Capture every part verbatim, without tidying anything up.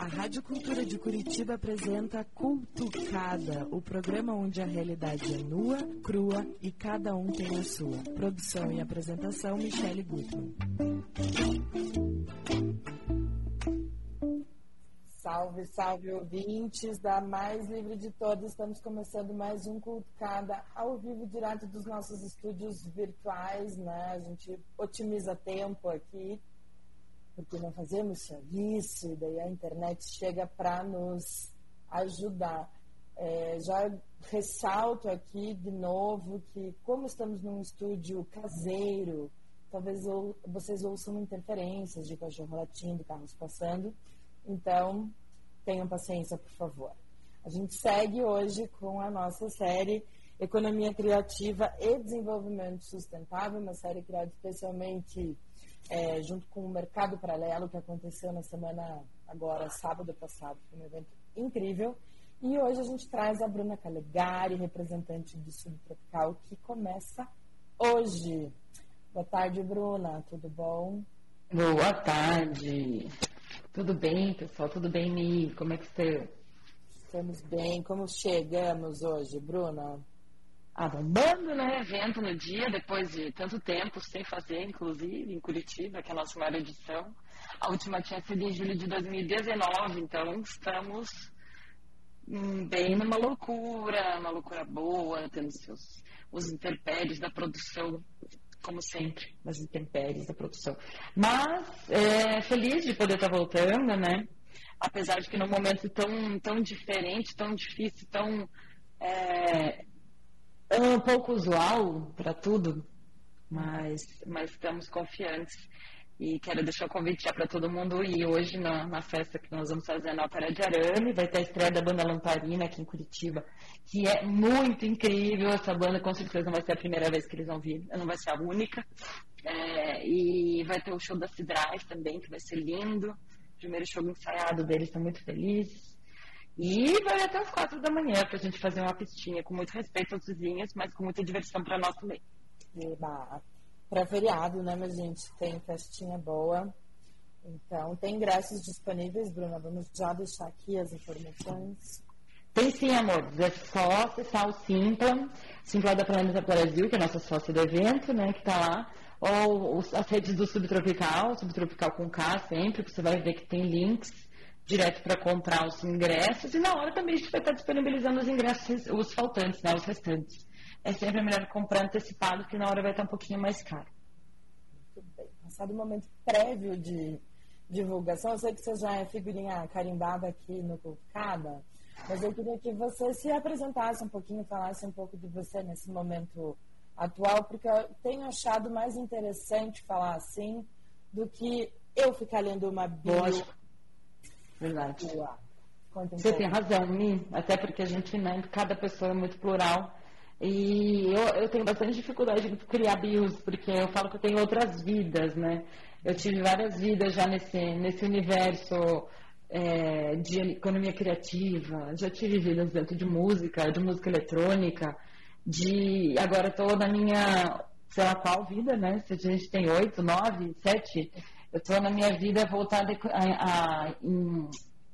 Rádio Cultura de Curitiba apresenta Cultucada, o programa onde a realidade é nua, crua e cada um tem a sua. Produção e apresentação, Michele Gutmann. Salve, salve, ouvintes da mais livre de todas. Estamos começando mais um Cultucada ao vivo, direto dos nossos estúdios virtuais, né? A gente otimiza tempo aqui, porque não fazemos serviço, e daí a internet chega para nos ajudar. É, já ressalto aqui de novo que, como estamos num estúdio caseiro, talvez ou, vocês ouçam interferências de cachorro latindo, carros passando, então tenham paciência, por favor. A gente segue hoje com a nossa série Economia Criativa e Desenvolvimento Sustentável, uma série criada especialmente É, junto com o Mercado Paralelo, que aconteceu na semana agora, sábado passado. Foi um evento incrível. E hoje a gente traz a Bruna Calegari, representante do Subtropical, que começa hoje. Boa tarde, Bruna. Tudo bom? Boa tarde. Tudo bem, pessoal? Tudo bem, Mi? Como é que você... Estamos bem. Como chegamos hoje, Bruna? Ah, bombando, né? Evento no dia, depois de tanto tempo sem fazer, inclusive, em Curitiba, que é a nossa maior edição. A última tinha sido em julho de dois mil e dezenove, então estamos hum, bem numa loucura, uma loucura boa, tendo seus, os intempéries da produção, como sempre, as intempéries da produção. Mas, é, feliz de poder estar voltando, né? Apesar de que num momento tão, tão diferente, tão difícil, tão... É, É um pouco usual para tudo, mas, mas estamos confiantes e quero deixar o convite já para todo mundo ir hoje na, na festa que nós vamos fazer na Ópera de Arame. Vai ter a estreia da banda Lamparina aqui em Curitiba, que é muito incrível. Essa banda com certeza não vai ser a primeira vez que eles vão vir, não vai ser a única. É, e vai ter o show da Cidrais também, que vai ser lindo. Primeiro show ensaiado deles, estão muito felizes. E vai até as quatro da manhã pra gente fazer uma pistinha, com muito respeito aos vizinhos, mas com muita diversão pra nós também. Eba. Pra feriado, né, minha gente? Tem festinha boa. Então, tem ingressos disponíveis, Bruna. Vamos já deixar aqui as informações. Tem sim, amores. É só acessar o Simpla, Simpla da Planeta Brasil, que é a nossa sócia do evento, né, que tá lá. Ou as redes do Subtropical, Subtropical com K sempre, que você vai ver que tem links direto para comprar os ingressos, e na hora também a gente vai estar disponibilizando os ingressos, os faltantes, né, os restantes. É sempre melhor comprar antecipado, que na hora vai estar um pouquinho mais caro. Muito bem. Passado o momento prévio de divulgação, eu sei que você já é figurinha carimbada aqui no Cultucada, mas eu queria que você se apresentasse um pouquinho, falasse um pouco de você nesse momento atual, porque eu tenho achado mais interessante falar assim do que eu ficar lendo uma bio. Lógico. Verdade. Você tem razão, Mi, até porque a gente, né, cada pessoa é muito plural e eu, eu tenho bastante dificuldade de criar bios, porque eu falo que eu tenho outras vidas, né? Eu tive várias vidas já nesse, nesse universo é, de economia criativa, já tive vidas dentro de música, de música eletrônica, de agora estou na minha, sei lá qual vida, né? Se a gente tem oito, nove, sete... Eu estou na minha vida voltada a, a em,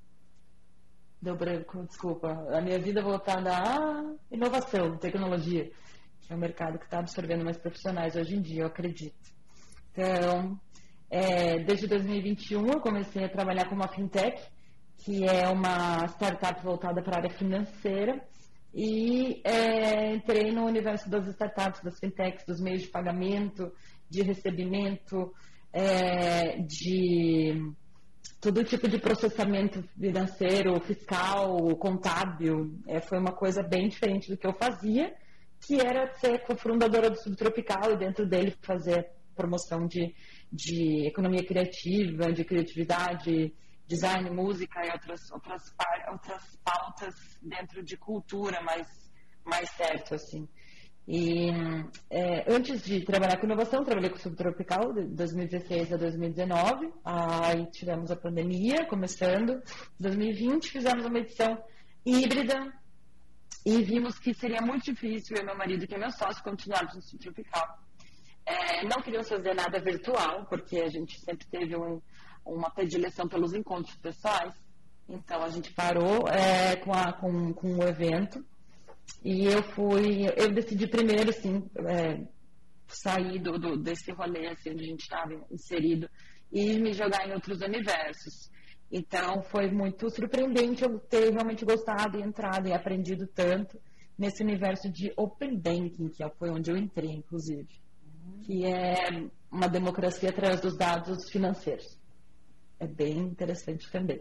deu branco, desculpa. A minha vida voltada a inovação, tecnologia, que é um mercado que está absorvendo mais profissionais hoje em dia, eu acredito. Então, é, desde dois mil e vinte e um eu comecei a trabalhar com uma fintech, que é uma startup voltada para a área financeira, e é, entrei no universo das startups, das fintechs, dos meios de pagamento, de recebimento, É, de todo tipo de processamento financeiro, fiscal, contábil. É, foi uma coisa bem diferente do que eu fazia, que era ser cofundadora do Subtropical e dentro dele fazer promoção de, de economia criativa, de criatividade, design, música e outras, outras, outras pautas dentro de cultura mais, mais certo, assim. E é, antes de trabalhar com inovação, trabalhei com o Subtropical de dois mil e dezesseis a dois mil e dezenove. Aí tivemos a pandemia começando. Em dois mil e vinte fizemos uma edição híbrida e vimos que seria muito difícil eu e meu marido, que é meu sócio, continuarmos no Subtropical. É, não queríamos fazer nada virtual, porque a gente sempre teve um, uma predileção pelos encontros pessoais. Então a gente parou é, com, a, com, com o evento e eu fui, eu decidi primeiro, assim, é, sair do, do, desse rolê assim, onde a gente estava inserido e me jogar em outros universos. Então foi muito surpreendente eu ter realmente gostado e entrado e aprendido tanto nesse universo de Open Banking, que foi onde eu entrei, inclusive, que é uma democracia através dos dados financeiros. É bem interessante também.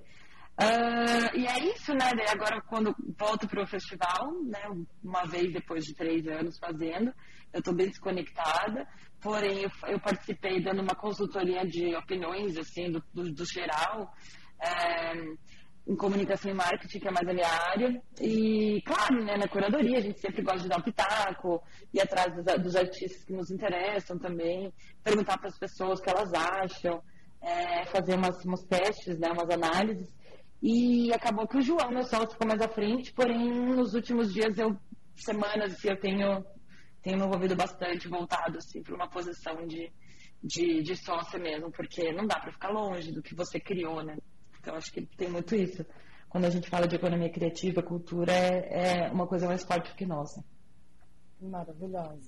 Uh, e é isso, né? Daí agora, quando volto para o festival, né, uma vez depois de três anos fazendo, eu estou bem desconectada, porém eu, eu participei dando uma consultoria de opiniões, assim, do, do, do geral, é, em comunicação e marketing, que é mais a minha área, e claro, né, na curadoria a gente sempre gosta de dar um pitaco, ir atrás dos, dos artistas que nos interessam também, perguntar para as pessoas o que elas acham, é, fazer umas, uns testes, né, umas análises. E acabou que o João, meu sócio, ficou mais à frente, porém, nos últimos dias, eu, semanas, assim, eu tenho, tenho me envolvido bastante, voltado, assim, para uma posição de, de, de sócia mesmo, porque não dá para ficar longe do que você criou, né? Então, acho que tem muito isso. Quando a gente fala de economia criativa, cultura é, é uma coisa mais forte que nossa. Maravilhosa.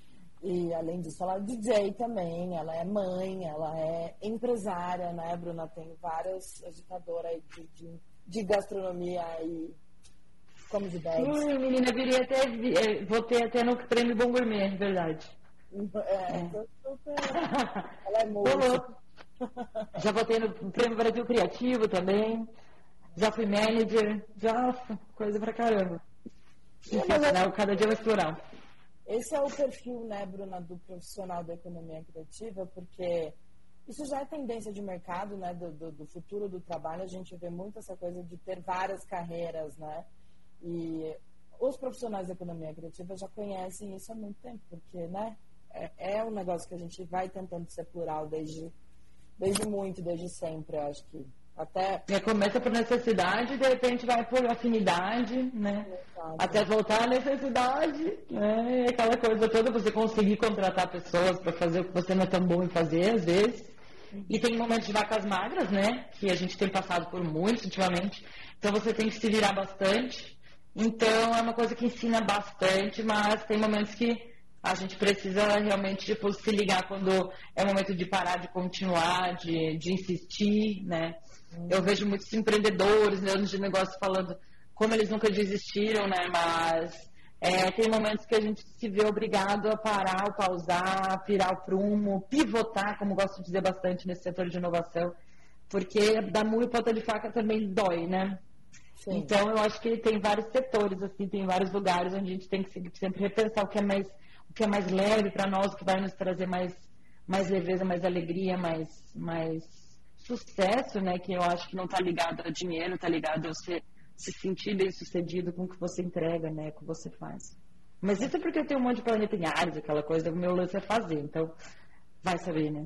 E, além disso, ela é D J também, ela é mãe, ela é empresária, né, Bruna? Tem várias agitadoras aí de, de, de gastronomia e como de bags. Sim, menina, eu viria até, vou ter até no prêmio Bom Gourmet, verdade. É, é. Tô super... ela é moça. Já votei no Prêmio Brasil Criativo também, já fui manager, já coisa pra caramba. Sensacional, cada dia mais plural. Esse é o perfil, né, Bruna, do profissional da economia criativa, porque isso já é tendência de mercado, né, do, do, do futuro do trabalho. A gente vê muito essa coisa de ter várias carreiras, né, e os profissionais da economia criativa já conhecem isso há muito tempo, porque, né, é, é um negócio que a gente vai tentando ser plural desde, desde muito, desde sempre, eu acho que até... É, começa por necessidade, de repente vai por afinidade, né? Exato. Até voltar à necessidade, né? Aquela coisa toda, você conseguir contratar pessoas para fazer o que você não é tão bom em fazer, às vezes. Uhum. E tem momentos de vacas magras, né? Que a gente tem passado por muitos ultimamente. Então você tem que se virar bastante. Então é uma coisa que ensina bastante, mas tem momentos que a gente precisa realmente tipo, se ligar quando é o momento de parar, de continuar, de, de insistir, né? Eu vejo muitos empreendedores, donos de negócio falando como eles nunca desistiram, né? Mas é, tem momentos que a gente se vê obrigado a parar, ou pausar, virar o prumo, pivotar, como gosto de dizer bastante nesse setor de inovação, porque dar murro e ponta de faca também dói, né? Sim. Então eu acho que tem vários setores, assim, tem vários lugares onde a gente tem que sempre repensar o que é mais, o que é mais leve para nós, o que vai nos trazer mais, mais leveza, mais alegria, mais, mais sucesso, né, que eu acho que não está ligado a dinheiro, está ligado a você se sentir bem sucedido com o que você entrega, né, com o que você faz. Mas isso é porque eu tenho um monte de planeta em Ares, aquela coisa, o meu lance é fazer, então vai saber, né.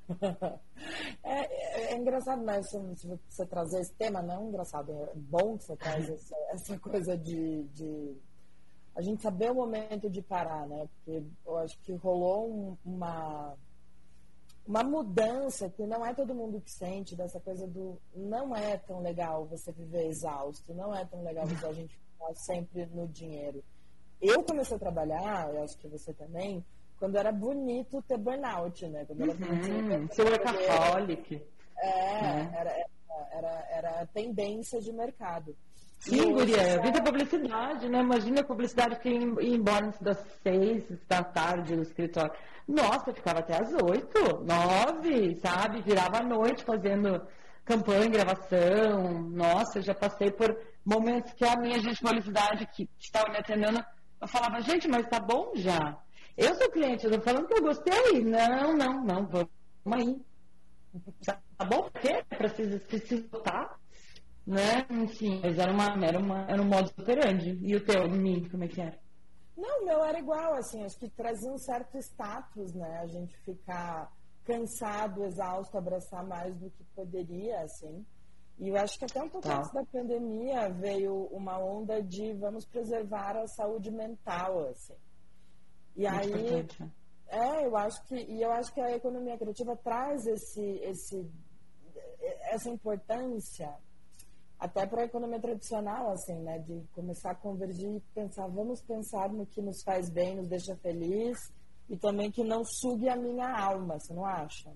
É, é, é engraçado, né, se você trazer esse tema, não é engraçado, é bom que você traz essa, essa coisa de, de a gente saber o momento de parar, né, porque eu acho que rolou um, uma... uma mudança que não é todo mundo que sente, dessa coisa do não é tão legal você viver exausto, não é tão legal você, a gente ficar sempre no dinheiro. Eu comecei a trabalhar, eu acho que você também, quando era bonito ter burnout, né? Quando era uhum, seu workaholic. É, é. Era, era, era tendência de mercado. Sim, guria, eu vi da publicidade, né? Imagina a publicidade que ia embora antes das seis da tarde no escritório. Nossa, eu ficava até às oito, nove, sabe? Virava à noite fazendo campanha, gravação. Nossa, eu já passei por momentos que a minha gente de publicidade que estava me atendendo, eu falava, gente, mas tá bom já. Eu sou cliente, eu tô falando que eu gostei. Não, não, não, vamos aí. Tá bom? Por quê? Precisa, precisa votar? Né? Enfim, mas era, uma, era, uma, era um modo operandi. E o teu, mim, como é que era? Não, o meu era igual, assim, acho que trazia um certo status, né? A gente ficar cansado, exausto, abraçar mais do que poderia, assim. E eu acho que até um pouco tá. antes da pandemia veio uma onda de vamos preservar a saúde mental, assim. E muito aí, importante. é, eu acho que, e eu acho que a economia criativa traz esse, esse, essa importância até para a economia tradicional, assim, né? De começar a convergir e pensar, vamos pensar no que nos faz bem, nos deixa feliz e também que não sugue a minha alma, você não acha?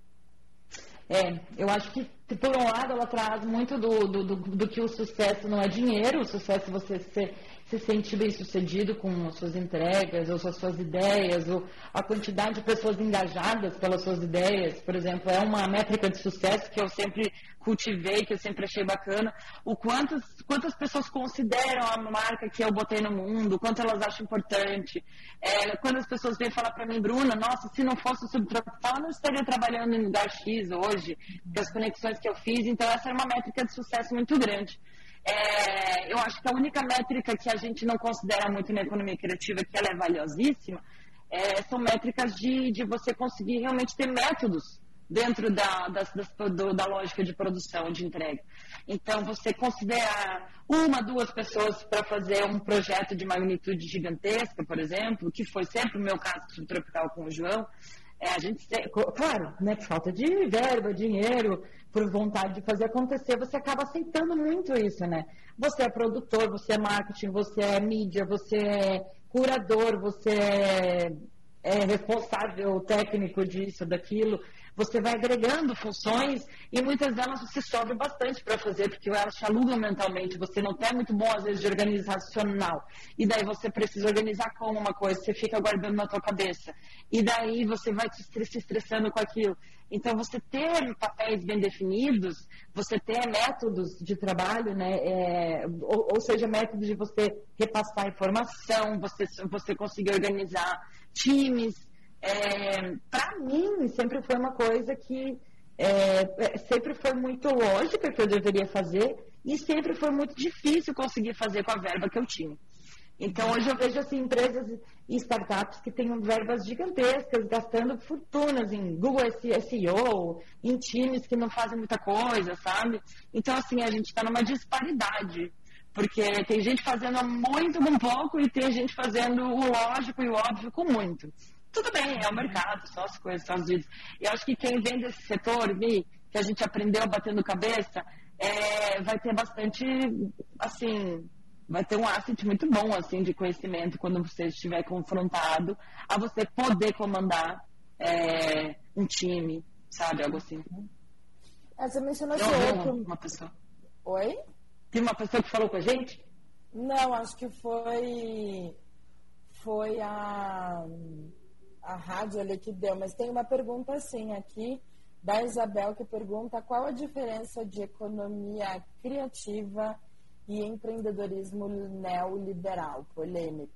É, eu acho que, por um lado, ela traz muito do, do, do, do que o sucesso não é dinheiro, o sucesso é você ser, se sentir bem sucedido com as suas entregas, ou as suas ideias, ou a quantidade de pessoas engajadas pelas suas ideias, por exemplo, é uma métrica de sucesso que eu sempre cultivei, que eu sempre achei bacana, o quantas, quantas pessoas consideram a marca que eu botei no mundo, o quanto elas acham importante, é, quando as pessoas vêm falar para mim, Bruna, nossa, se não fosse o Subtropical, eu não estaria trabalhando em lugar X hoje, das conexões que eu fiz, então essa é uma métrica de sucesso muito grande. É, eu acho que a única métrica que a gente não considera muito na economia criativa, que ela é valiosíssima, é, são métricas de, de você conseguir realmente ter métodos dentro da, das, das, do, da lógica de produção, de entrega. Então, você considerar uma, duas pessoas para fazer um projeto de magnitude gigantesca, por exemplo, que foi sempre o meu caso subtropical com o João, é, a gente, claro, né, por falta de verba, dinheiro, por vontade de fazer acontecer, você acaba aceitando muito isso, né? Você é produtor, você é marketing, você é mídia, você é curador, você é, é responsável técnico disso, daquilo. Você vai agregando funções e muitas delas você sobe bastante para fazer, porque elas te alugam mentalmente. Você não é muito bom, às vezes, de organizacional. E daí você precisa organizar como uma coisa, você fica guardando na tua cabeça. E daí você vai se estressando com aquilo. Então, você ter papéis bem definidos, você ter métodos de trabalho, né? É, ou, ou seja, métodos de você repassar informação, você, você conseguir organizar times. É, para mim, sempre foi uma coisa que é, sempre foi muito lógica que eu deveria fazer e sempre foi muito difícil conseguir fazer com a verba que eu tinha. Então, hoje eu vejo assim, empresas e startups que têm verbas gigantescas, gastando fortunas em Google S E O, em times que não fazem muita coisa, sabe? Então, assim, a gente está numa disparidade. Porque tem gente fazendo muito com pouco e tem gente fazendo o lógico e o óbvio com muito. Tudo bem, é o mercado, são as coisas, Estados Unidos. E eu acho que quem vem desse setor, Vi, que a gente aprendeu batendo cabeça, é, vai ter bastante, assim, vai ter um asset muito bom, assim, de conhecimento quando você estiver confrontado a você poder comandar é, um time, sabe, algo assim. É, você mencionou eu, esse outro... outro... Uma pessoa. Oi? Tem uma pessoa que falou com a gente? Não, acho que foi... Foi a... a rádio ali que deu, mas tem uma pergunta assim aqui da Isabel que pergunta qual a diferença de economia criativa e empreendedorismo neoliberal, polêmico.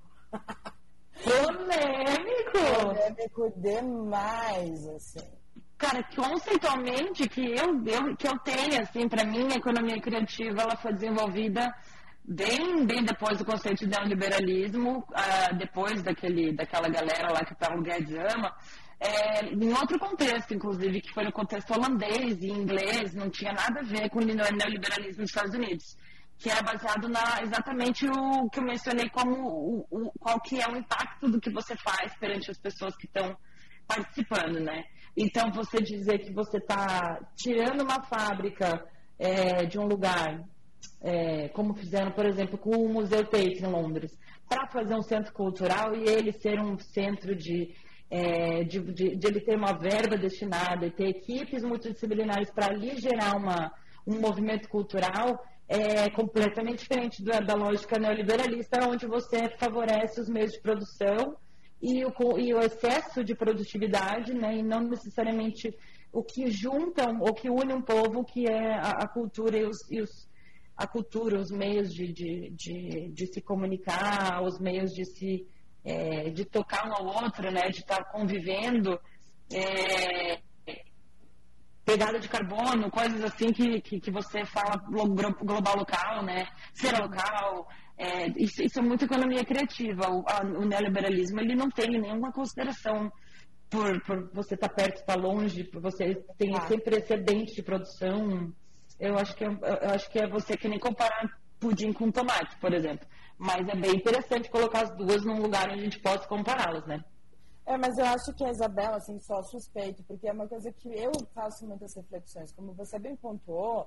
Polêmico? Polêmico demais, assim. Cara, conceitualmente que eu, eu, que eu tenho, assim, para mim a economia criativa ela foi desenvolvida bem, bem depois do conceito de neoliberalismo, uh, depois daquele, daquela galera lá que o Paulo Guedes ama, é, em outro contexto, inclusive, que foi no contexto holandês e inglês, não tinha nada a ver com o neoliberalismo dos Estados Unidos, que era baseado na exatamente o que eu mencionei como o, o, qual que é o impacto do que você faz perante as pessoas que estão participando, né? Então, você dizer que você está tirando uma fábrica é, de um lugar... É, como fizeram, por exemplo, com o Museu Tate em Londres, para fazer um centro cultural e ele ser um centro de, é, de, de, de ele ter uma verba destinada e ter equipes multidisciplinares para ali gerar uma, um movimento cultural, é completamente diferente da, da lógica neoliberalista, onde você favorece os meios de produção e o, e o excesso de produtividade, né, e não necessariamente o que junta, o que une um povo, que é a, a cultura e os, e os a cultura, os meios de, de, de, de se comunicar, os meios de se é, de tocar um ao outro, né, de estar convivendo, é, pegada de carbono, coisas assim que, que, que você fala global local, né, ser local, é, isso, isso é muito economia criativa. O, a, o neoliberalismo ele não tem nenhuma consideração por, por você estar perto, estar longe, por você ter ah. sempre excedente de produção. Eu acho, que é, eu acho que é você que nem comparar pudim com tomate, por exemplo. Mas é bem interessante colocar as duas num lugar onde a gente possa compará-las, né? É, mas eu acho que a Isabela, assim, só suspeito, porque é uma coisa que eu faço muitas reflexões. Como você bem pontuou,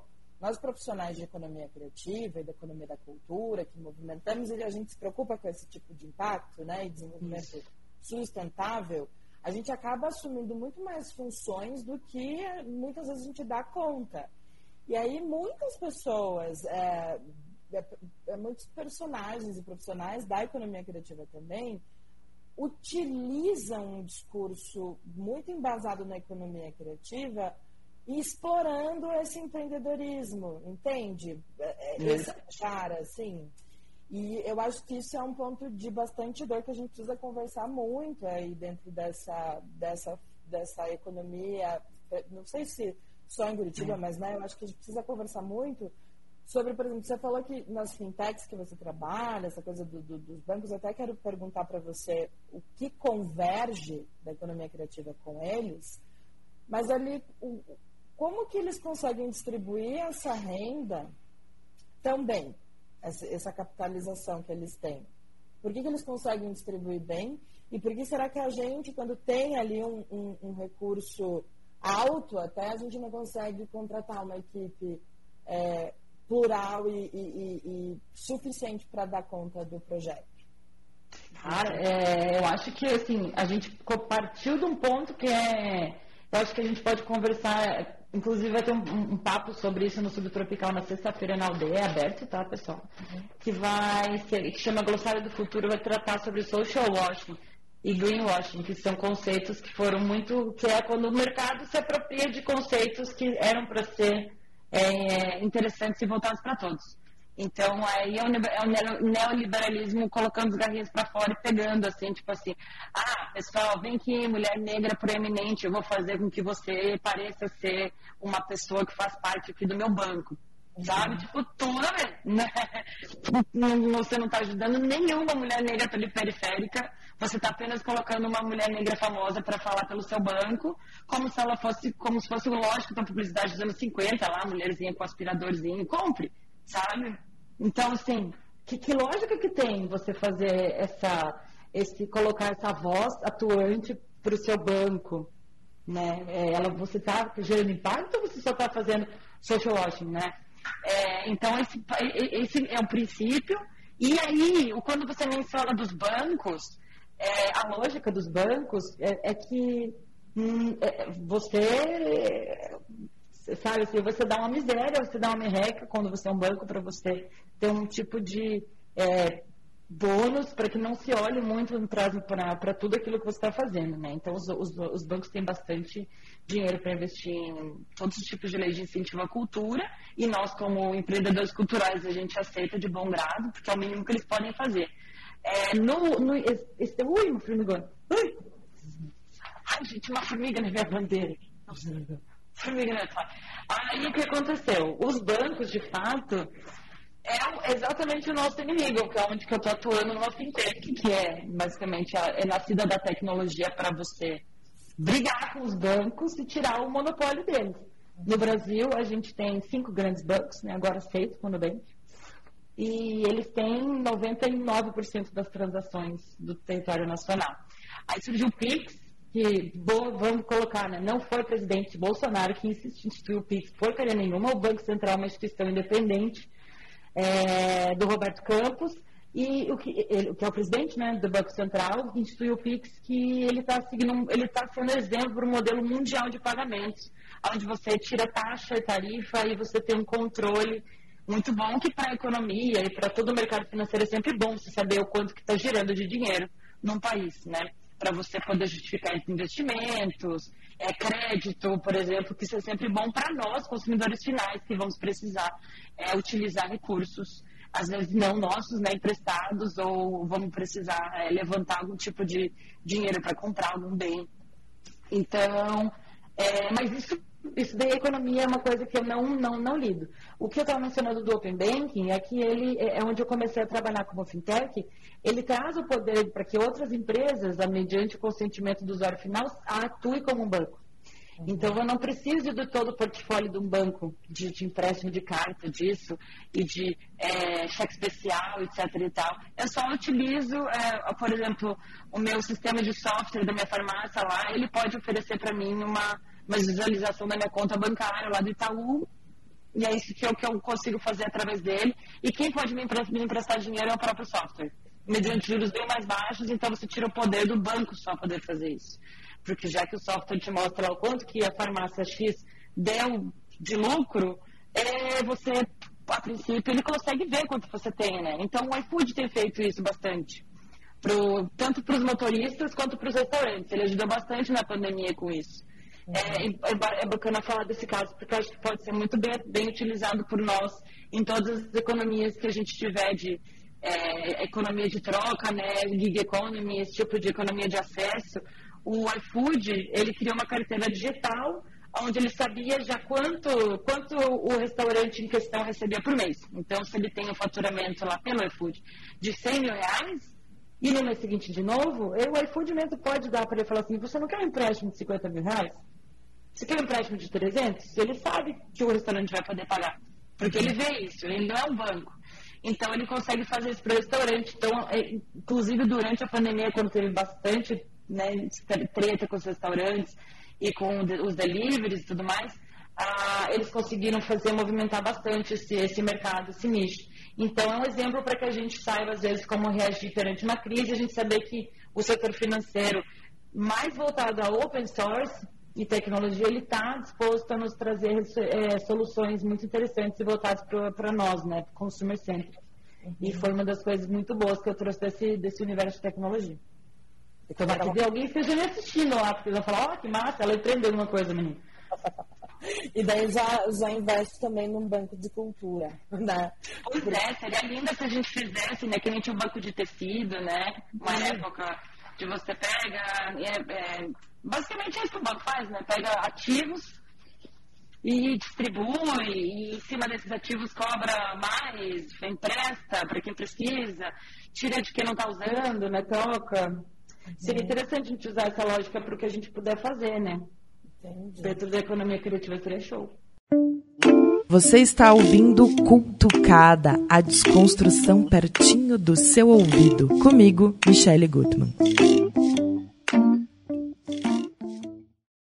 Nós, profissionais de economia criativa e da economia da cultura, que movimentamos, e a gente se preocupa com esse tipo de impacto, né, e desenvolvimento Isso. sustentável, a gente acaba assumindo muito mais funções do que muitas vezes a gente dá conta. E aí muitas pessoas, é, é, muitos personagens e profissionais da economia criativa também, utilizam um discurso muito embasado na economia criativa e explorando esse empreendedorismo, entende? Esse cara, assim. E eu acho que isso é um ponto de bastante dor que a gente precisa conversar muito aí dentro dessa, dessa, dessa economia, não sei se só em Curitiba, mas né, eu acho que a gente precisa conversar muito sobre, por exemplo, você falou que nas fintechs que você trabalha, essa coisa do, do, dos bancos, eu até quero perguntar para você o que converge da economia criativa com eles, mas ali, o, como que eles conseguem distribuir essa renda tão bem, essa, essa capitalização que eles têm? Por que, que eles conseguem distribuir bem? E por que será que a gente, quando tem ali um, um, um recurso alto, até a gente não consegue contratar uma equipe é, plural e, e, e, e suficiente para dar conta do projeto? Cara, é, eu acho que assim, a gente partiu de um ponto que é, eu acho que a gente pode conversar, inclusive vai ter um, um papo sobre isso no Subtropical na sexta-feira na aldeia, é aberto, tá, pessoal? Uhum. Que vai ser, que chama Glossário do Futuro, vai tratar sobre social washing e greenwashing, que são conceitos que foram muito, que é quando o mercado se apropria de conceitos que eram para ser é, interessantes e voltados para todos. Então, aí é o neoliberalismo colocando as garrinhas para fora e pegando, assim, tipo assim, ah, pessoal, vem aqui, mulher negra proeminente, eu vou fazer com que você pareça ser uma pessoa que faz parte aqui do meu banco. Sabe? Uhum. Tipo, toda vez, né? Você não está ajudando nenhuma mulher negra periférica, você está apenas colocando uma mulher negra famosa para falar pelo seu banco, como se ela fosse, como se fosse o lógico da publicidade dos anos cinquenta, lá, mulherzinha com aspiradorzinho, compre, sabe? Então, assim, que, que lógica que tem você fazer essa, esse, colocar essa voz atuante para o seu banco, né? É, ela, você está gerando impacto ou você só está fazendo social washing, né? É, então, esse, esse é o princípio. E aí, quando você menciona dos bancos, é, a lógica dos bancos é, é que hum, é, você, sabe, assim, você dá uma miséria, você dá uma merreca quando você é um banco para você ter um tipo de é, bônus para que não se olhe muito para tudo aquilo que você está fazendo, né? Então, os, os, os bancos têm bastante dinheiro para investir em todos os tipos de leis de incentivo à cultura e nós, como empreendedores culturais, a gente aceita de bom grado, porque é o mínimo que eles podem fazer. É, no, no, esse, ui, uma formigona. Ui. Ai, gente, uma formiga na minha bandeira. Nossa, formiga na minha bandeira. Aí, o que aconteceu? Os bancos, de fato, é exatamente o nosso inimigo, que é onde que eu estou atuando numa fintech, que é, basicamente, a, é nascida da tecnologia para você brigar com os bancos e tirar o monopólio deles. No Brasil, a gente tem cinco grandes bancos, né, agora seis com o Nubank, e eles têm noventa e nove por cento das transações do território nacional. Aí surgiu o Pix, que, bo, vamos colocar, né, não foi o presidente Bolsonaro que instituiu o Pix porcaria nenhuma, o Banco Central é uma instituição independente, é, do Roberto Campos, e o que, ele, que é o presidente, né, do Banco Central, instituiu o Pix, que ele está ele tá sendo exemplo para um modelo mundial de pagamentos, onde você tira taxa e tarifa e você tem um controle muito bom, que para a economia e para todo o mercado financeiro é sempre bom você saber o quanto que está girando de dinheiro num país, né? Para você poder justificar investimentos, é, crédito, por exemplo, que isso é sempre bom para nós, consumidores finais, que vamos precisar é, utilizar recursos, às vezes não nossos, né, emprestados, ou vamos precisar é, levantar algum tipo de dinheiro para comprar algum bem. Então, é, mas isso, isso daí, a economia é uma coisa que eu não, não, não lido. O que eu estava mencionando do Open Banking é que ele é onde eu comecei a trabalhar como fintech, ele traz o poder para que outras empresas, mediante o consentimento do usuário final, atuem como um banco. Uhum. Então, eu não preciso de todo o portfólio de um banco, de, de empréstimo de carta, disso, e de é, cheque especial, etc e tal. Eu só utilizo, é, por exemplo, o meu sistema de software da minha farmácia lá, ele pode oferecer para mim uma, uma visualização da minha conta bancária lá do Itaú, e é isso que eu, que eu consigo fazer através dele. E quem pode me emprestar, me emprestar dinheiro é o próprio software. Mediante juros bem mais baixos, então você tira o poder do banco só poder fazer isso. Porque já que o software te mostra lá o quanto que a farmácia X deu de lucro, é, você, a princípio, ele consegue ver quanto você tem, né? Então o iFood tem feito isso bastante. Pro, tanto para os motoristas quanto para os restaurantes. Ele ajudou bastante na pandemia com isso. Uhum. É, é bacana falar desse caso, porque eu acho que pode ser muito bem, bem utilizado por nós em todas as economias que a gente tiver de é, economia de troca, né, gig economy, esse tipo de economia de acesso. O iFood, ele criou uma carteira digital, onde ele sabia já quanto, quanto o restaurante em questão recebia por mês. Então, se ele tem um faturamento lá pelo iFood de cem mil reais, e no mês seguinte de novo, o iFood mesmo pode dar para ele falar assim, você não quer um empréstimo de cinquenta mil reais? Você quer um empréstimo de trezentos? Ele sabe que o restaurante vai poder pagar, porque ele vê isso, ele não é um banco. Então, ele consegue fazer isso para o restaurante. Então, é, inclusive, durante a pandemia, quando teve bastante, né, treta com os restaurantes e com os deliveries e tudo mais, ah, eles conseguiram fazer, movimentar bastante esse, esse mercado, esse nicho. Então, é um exemplo para que a gente saiba, às vezes, como reagir perante uma crise, a gente saber que o setor financeiro, mais voltado a open source e tecnologia, ele está disposto a nos trazer é, soluções muito interessantes e voltadas para nós, né, para o consumer centric. Uhum. E foi uma das coisas muito boas que eu trouxe desse, desse universo de tecnologia. Então, vai ter alguém que esteja me assistindo lá, porque eles vão falar, ó, oh, que massa, ela aprendeu alguma coisa, menino. E daí já, já investe também num banco de cultura, né? Pois é, seria lindo se a gente fizesse, né? Que nem tinha um banco de tecido, né? Uma hum. época de você pega... É, é, basicamente é isso que o banco faz, né? Pega ativos e distribui, e em cima desses ativos cobra mais, empresta para quem precisa, tira de quem não está usando, né? Troca. Seria interessante a gente usar essa lógica para o que a gente puder fazer, né? Entendi. Dentro da economia criativa seria show. Você está ouvindo Cultucada, a desconstrução pertinho do seu ouvido. Comigo, Michele Gutmann.